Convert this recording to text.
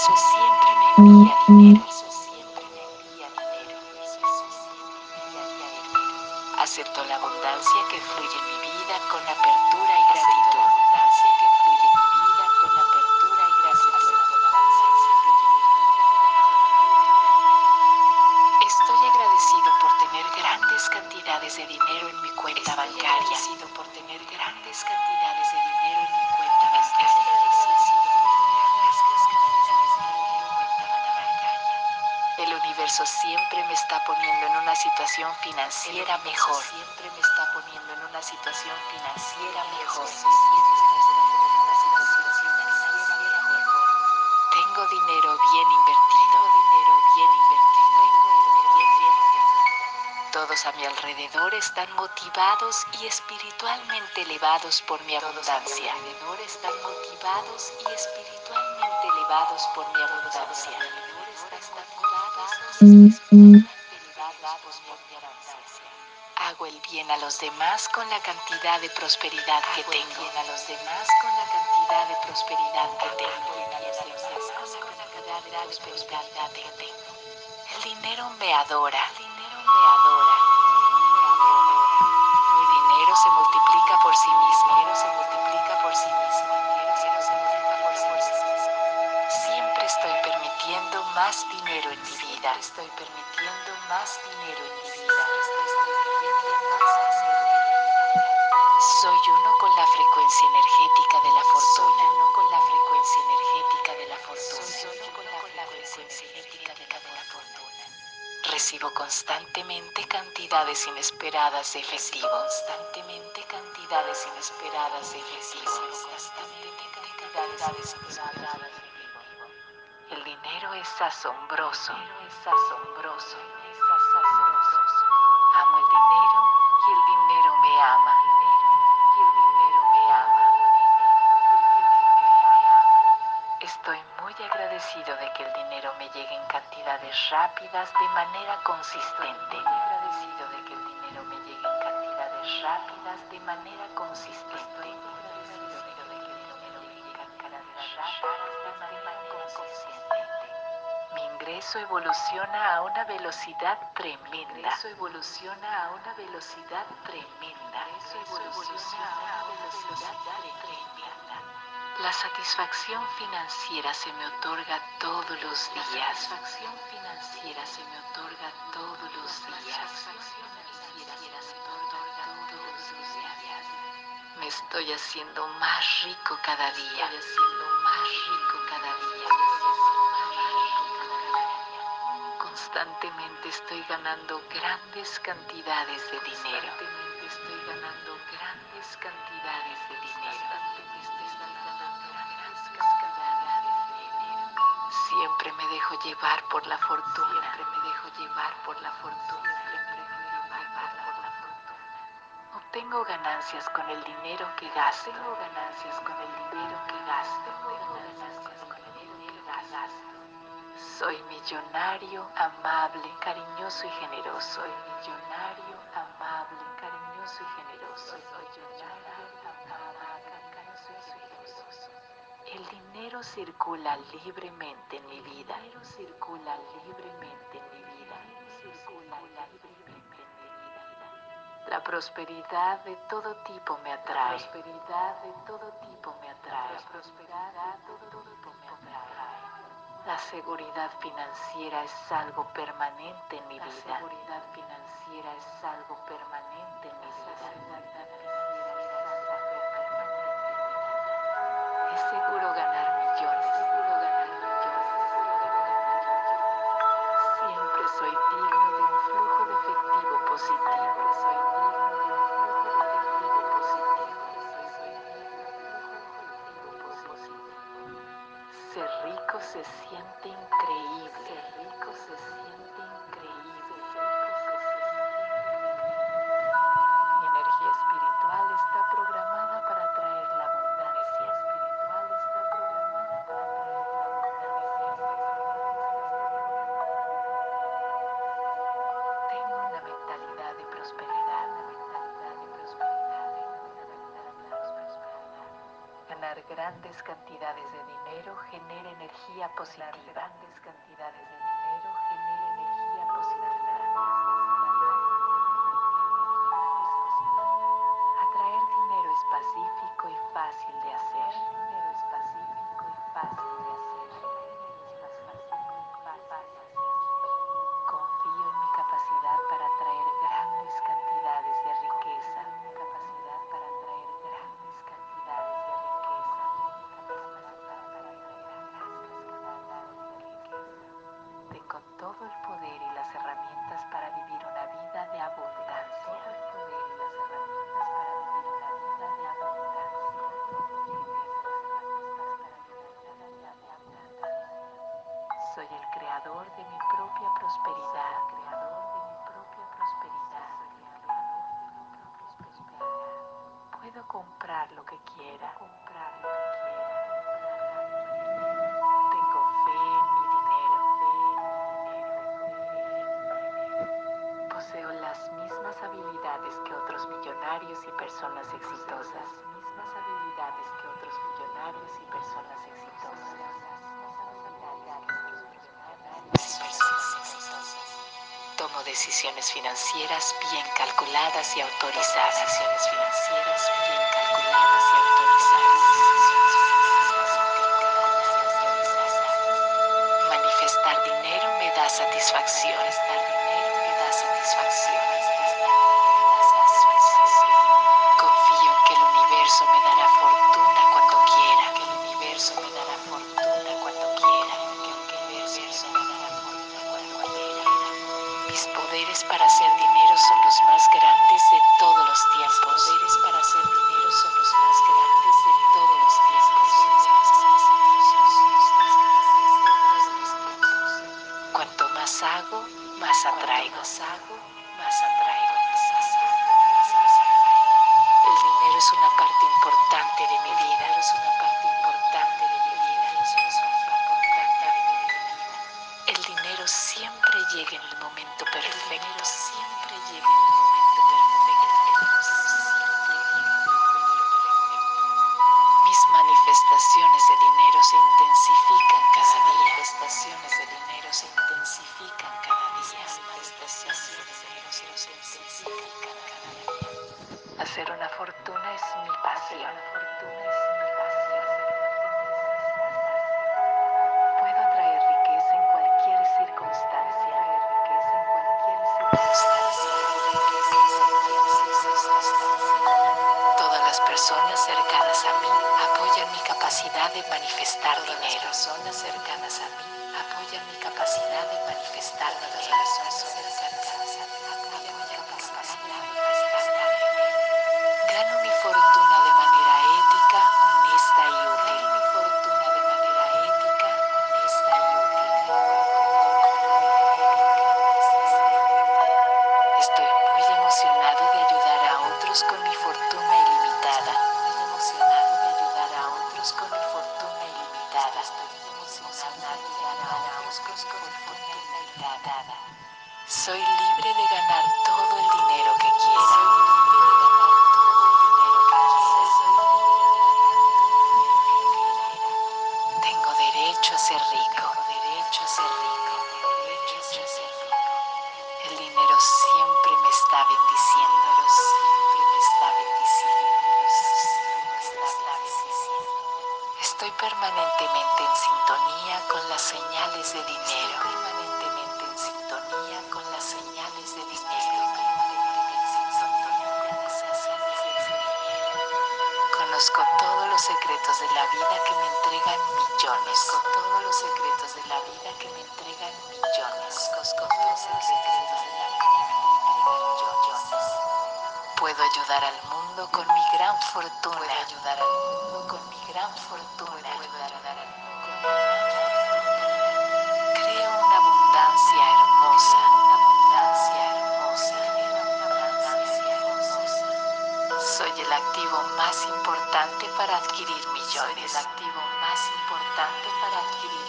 siempre me envía dinero. Acepto la abundancia que fluye en mi vida con apertura y gratitud. Estoy agradecido por tener grandes cantidades de dinero en mi cuenta bancaria. El universo siempre me está poniendo en una situación financiera mejor. Tengo dinero bien invertido. Todos a mi alrededor están motivados y espiritualmente elevados por mi abundancia. Hago el bien a los demás con la cantidad de prosperidad que tengo. El dinero me adora. Mi dinero se multiplica por sí mismo. Siempre estoy permitiendo más dinero en mi vida. Soy uno con la frecuencia energética de la fortuna. Recibo constantemente cantidades inesperadas de efectivo. El dinero es asombroso. Amo el dinero y el dinero me ama. Estoy muy agradecido de que el dinero me llegue en cantidades rápidas de manera consistente. Mi ingreso evoluciona a una velocidad tremenda. La satisfacción financiera se me otorga todos los días. Me estoy haciendo más rico cada día. Constantemente estoy ganando grandes cantidades de dinero. Siempre me dejo llevar por la fortuna. Obtengo ganancias con el dinero que gasto. Soy millonario, amable, cariñoso y generoso. El dinero circula libremente en mi vida. La prosperidad de todo tipo me atrae. La seguridad financiera es algo permanente en mi vida. Es seguro ganar millones. Siempre soy digno de un flujo de efectivo positivo. Ser rico se siente increíble. Mi energía espiritual está programada para atraer la abundancia. Tengo una mentalidad de prosperidad. Ganar grandes cantidades de dinero genere energía positiva. Grandes cantidades de dinero genere energía positiva. Atraer dinero es pacífico y fácil de hacer. Dinero es pacífico y fácil de hacer. Confío en mi capacidad para atraer grandes cantidades de riqueza. Mi capacidad para atraer grandes cantidades de riqueza. Tengo todo el poder y las herramientas para vivir una vida de abundancia. Todo el poder y las herramientas para vivir una vida de abundancia. Soy el creador de mi propia prosperidad. Creador de mi propia prosperidad. Puedo comprar lo que quiera. Comprar lo que quiera. Tengo fe en mi dinero. Poseo las mismas habilidades que otros millonarios y personas exitosas. Mismas habilidades que otros millonarios y personas exitosas. Tomo decisiones financieras bien calculadas y autorizadas. Decisiones financieras bien calculadas y autorizadas. Manifestar dinero me da satisfacción. Manifestar dinero me da satisfacción. Confío en que el universo me dará fortuna cuando quiera. Que el universo me dará fortuna cuando quiera. Que el universo me dará fortuna cuando quiera. Mis poderes para hacer dinero son los más grandes de todos los tiempos. Mis poderes para hacer dinero son los más grandes de todos los tiempos. Cuanto más hago, más atraigo. Más atraigo. El dinero es una parte importante de mi vida. Es una parte importante de mi vida. El dinero siempre llega en el momento perfecto. El dinero siempre llega en el momento perfecto. Mis manifestaciones de dinero se intensifican cada día. Manifestaciones de dinero se intensifican cada día. Manifestaciones de dinero se intensifican cada día. Hacer una fortuna es mi pasión. Puedo atraer riqueza en cualquier circunstancia. Todas las personas cercanas a mí apoyan mi capacidad de manifestar dinero. Las personas cercanas a mí apoyan mi capacidad de manifestar dinero. Las personas cercanas a mí apoyan mi capacidad de manifestar dinero. Gano mi fortuna de manera ética, honesta y útil. Gano mi fortuna de manera ética, honesta y útil. Estoy muy emocionado de ayudar a otros con mi fortuna ilimitada. Muy emocionado de ayudar a otros con mi fortuna ilimitada. Estoy muy emocionado de ayudar a otros con mi fortuna ilimitada. Soy libre de ganar todo el dinero que quiera. Soy libre de ganar todo el dinero que quiera. Soy libre de ganar todo el dinero que quiera. Tengo derecho a ser rico. Tengo derecho a ser rico. Tengo derecho a ser rico. El dinero siempre me está bendiciendo. Siempre me está bendiciendo. Siempre me está bendiciendo. Estoy permanentemente en sintonía con las señales de dinero. Estoy permanentemente en sintonía con las señales de dinero. Conozco todos los secretos de la vida que me entregan millones. Conozco todos los secretos de la vida que me entregan millones. Conozco todos los secretos de la vida que me entregan millones. Puedo ayudar al mundo con mi gran fortuna. Puedo ayudar al mundo con mi gran fortuna. Puedo ayudar al mundo con mi gran fortuna. Creo una abundancia hermosa. Una abundancia hermosa. Una abundancia hermosa. Soy el activo más importante para adquirir millones. Soy el activo más importante para adquirir